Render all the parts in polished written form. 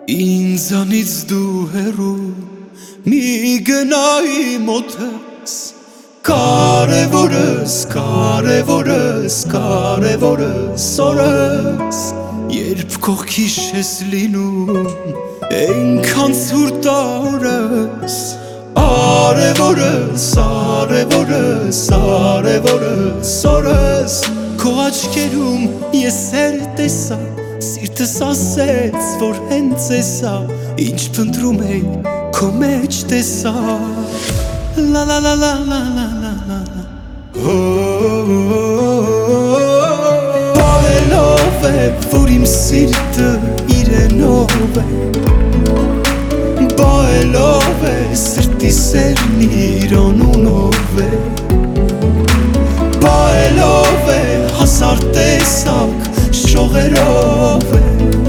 Ինձանից դու հեռու մի գնայի մոտս, կարևորս, կարևորս, կարևորս օրս, երբ կողքիս ես լինում, այնքան ցուրտ օրս, արևորս, արևորս, արևորս օրս, քո աչքերում ես էլ տեսա, սիրտս ասեց, որ հենց էսա, ինչ փնտրում էի, քո մեջ տեսա, լա լա լա լա լա լա լա լա Բարելով է, որ իմ սիրտը իրենով է, Բարելով է, սրտի սերն իր անունով է, Բարելով է, հազար տեսակ շողերով է,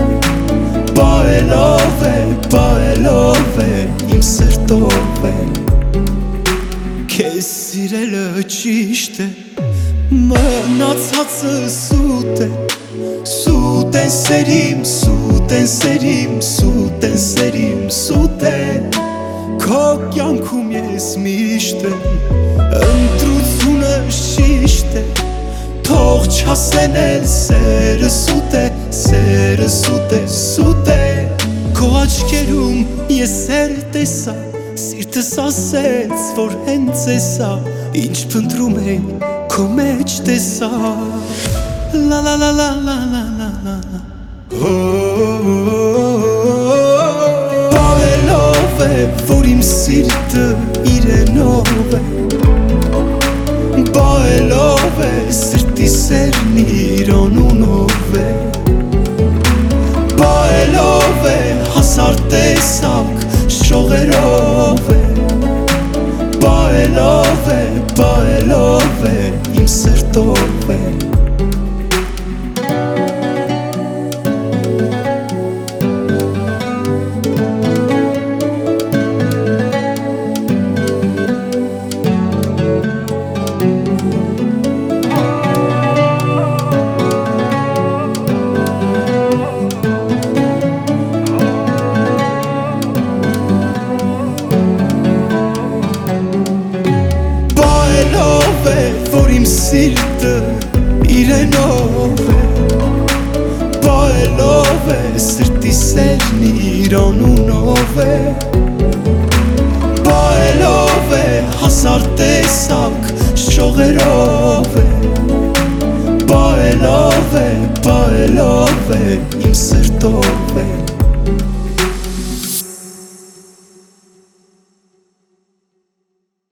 բարելով է, իմ սրտով է, քեզ սիրելը ճիշտ է, մնացածը սուտ է, սուտ են սերիմ, սուտ են սերիմ, սուտ են սերիմ, սուտ է, քո կյանքում ես միշտ եմ, ընտրությունը շիշտ է, թող չասեն էլ սերը սուտ է, սերը սուտ է, սուտ է, քո աչքերում ես էլ տեսա, սիրտս ասեց, որ հենց էսա, ինչ փնտրում էի, քո մեջ տեսա, լա լա լա լա լա լա լա լա Բարելով է, որ իմ սիրտը իրենով է, Բարելով է, սրտի սերն իր անունով է, Բարելով է, հազար տեսակ շողերով է, Բարելով է, իմ սրտով է որ իմ սիրտը իրենով է, Բարելով է, սրտի սերն իր անունով է, Բարելով է, հազար տեսակ շողերով է, Բարելով է, իմ սրտով է